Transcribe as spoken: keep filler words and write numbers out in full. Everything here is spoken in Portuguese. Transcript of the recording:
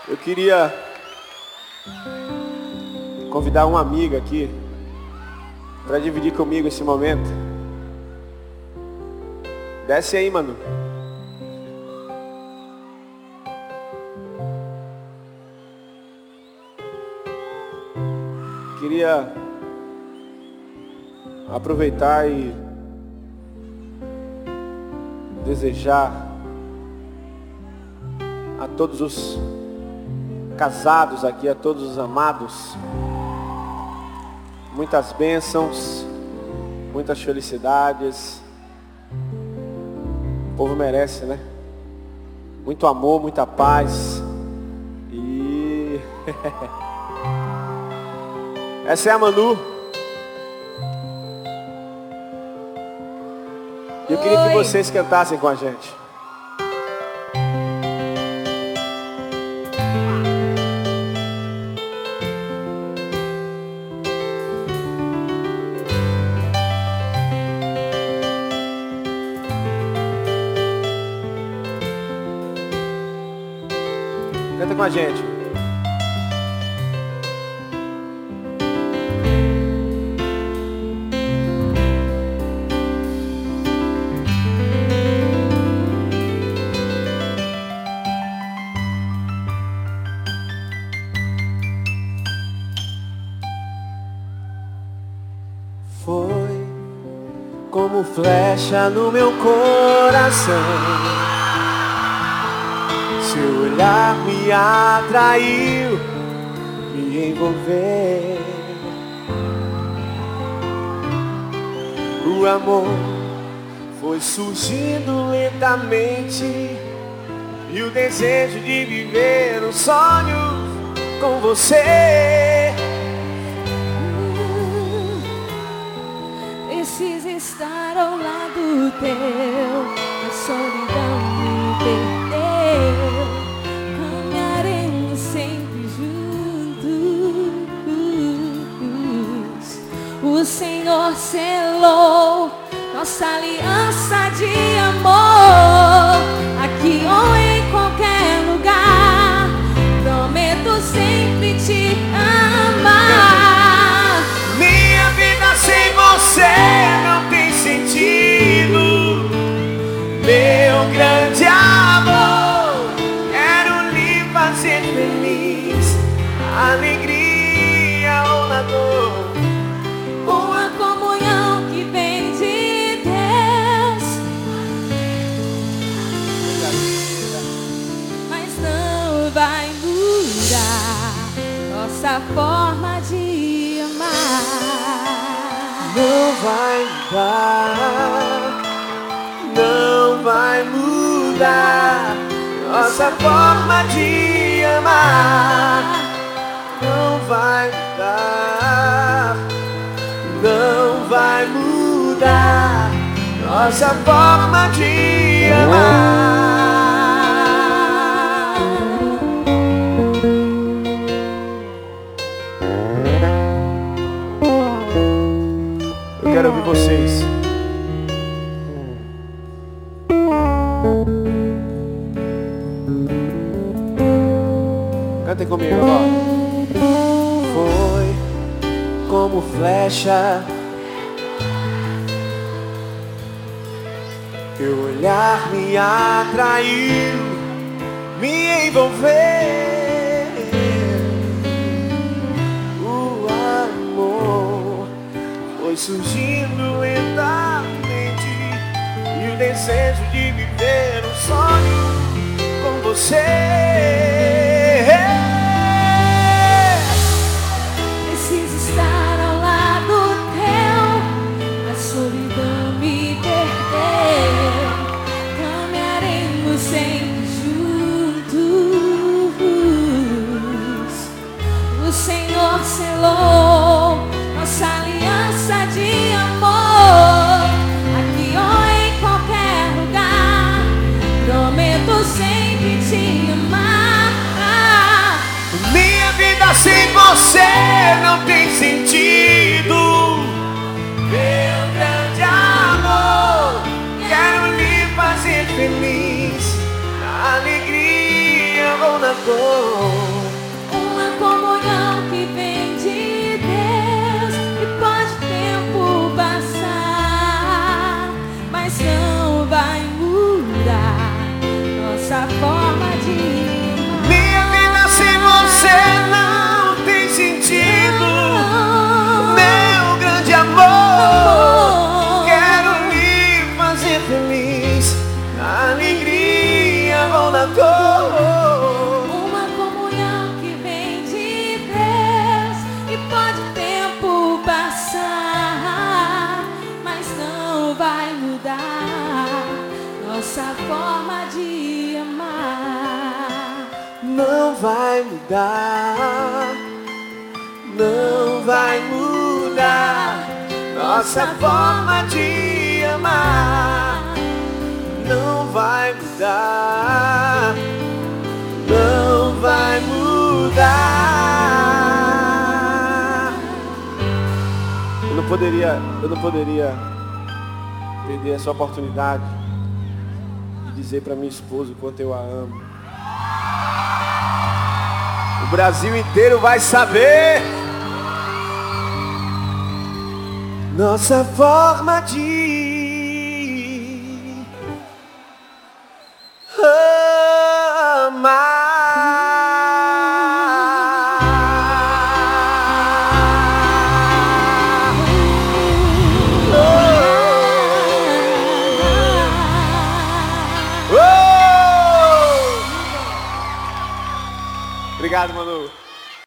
Eu queria convidar uma amiga aqui para dividir comigo esse momento. Desce aí, mano. Queria aproveitar e desejar a todos os casados aqui, a todos os amados, muitas bênçãos, muitas felicidades. O povo merece, né? Muito amor, muita paz. E essa é a Manu. E eu queria que vocês cantassem com a gente. Canta com a gente. Foi como flecha no meu coração. Seu olhar me atraiu, me envolveu. O amor foi surgindo lentamente, e o desejo de viver um sonho com você. Preciso estar ao lado teu, a solidão me perdeu. Caminharemos sempre juntos. O Senhor selou nossa aliança de amor, aqui ou em qualquer lugar. Prometo sempre te amar. Minha vida sem você não tem sentido. Meu grande amor, quero lhe fazer feliz, alegria ou na dor. Uma comunhão que vem de Deus, mas não vai mudar nossa forma de amar. Não vai mudar, não vai mudar nossa forma de amar. Não vai mudar, não vai mudar nossa forma de amar. Eu quero ouvir vocês. Cantem comigo, ó. Foi como flecha, teu olhar me atraiu, me envolveu. O amor foi surgindo lentamente, e o desejo de viver um sonho com você. Preciso estar ao lado teu, a solidão me perdeu. Caminharemos sempre juntos. O Senhor selou nossa aliança de amor, aqui ou em qualquer lugar. Prometo sempre te amar. Minha vida sem você não tem sentido. Meu grande amor, quero lhe fazer feliz, alegria ou na dor. Uma comunhão que vem de Deus e pode o tempo passar, mas não vai mudar nossa forma de amar. Minha vida sem você não tem sentido. Meu grande amor, quero me fazer feliz, na alegria ou na dor. Uma comunhão que vem de Deus e pode o tempo passar, mas não vai mudar nossa forma de amar. Não vai mudar, não vai mudar nossa forma de amar. Não vai mudar, não vai mudar. Eu não poderia, eu não poderia perder essa oportunidade de dizer para minha esposa o quanto eu a amo. O Brasil inteiro vai saber nossa forma de amar.